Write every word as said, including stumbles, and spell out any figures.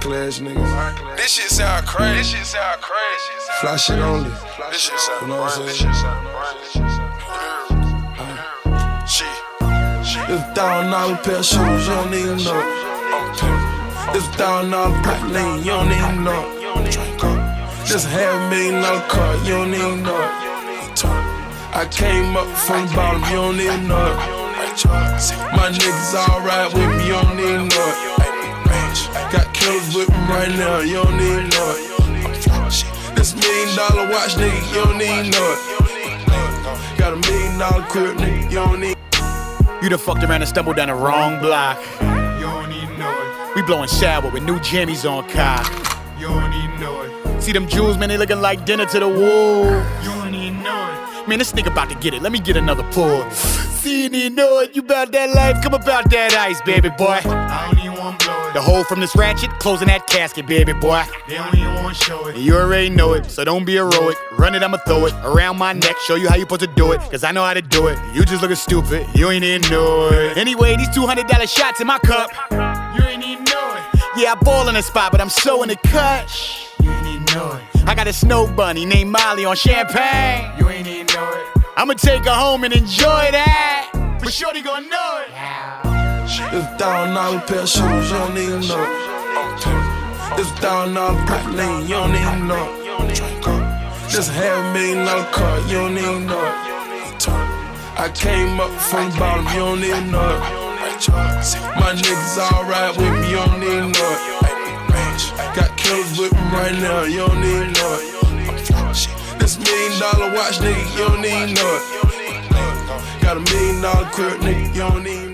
class niggas. This shit sound crazy. This shit sound crazy. Fly shit only. This shit sound You know what I'm crazy. saying? This shit sound crazy. She, she. This thousand dollar pair of shoes, you don't even know it. This thousand dollar pack lean, you don't even know it. This half a million dollar car, you don't even know it. I came up from the bottom, you don't even know it. My niggas alright with me, you don't even know it. Got killers with me right now, you don't even know it. This million dollar watch, nigga, you don't even know it. Got a million dollar crib, nigga, you don't even. You done fucked around and stumbled down the wrong block. You don't even know it. We blowing shower with new jammies on car. You don't even know it. See them jewels, man, they looking like dinner to the wall. You don't even know it. Man, this nigga about to get it. Let me get another pour. See, you need know it. You about that life? Come about that ice, baby boy. I don't even want to blow it. The hole from this ratchet, closing that casket, baby boy. They don't even want to show it. You already know it, so don't be heroic. Run it, I'ma throw it around my neck. Show you how you supposed to do it, cause I know how to do it. You just looking stupid, you ain't even know it. Anyway, these two hundred dollar shots in my cup. You ain't even know it. Yeah, I ball in the spot, but I'm so in the cut. You ain't even know it. I got a snow bunny named Molly on champagne. You ain't even know it. I'ma take her home and enjoy that. But shorty gon' know it. This thousand dollar pair of shoes, you don't even know it. This thousand dollar pack lean, you don't even know it. This half a million dollar car, you don't even know it. I came up from the bottom, you don't even know it. My niggas alright with me, you don't even know it. Got killers with me right now, you don't even know it. This million dollar watch, nigga, you don't even know it. Got a million dollar crib, nigga, you don't even know it.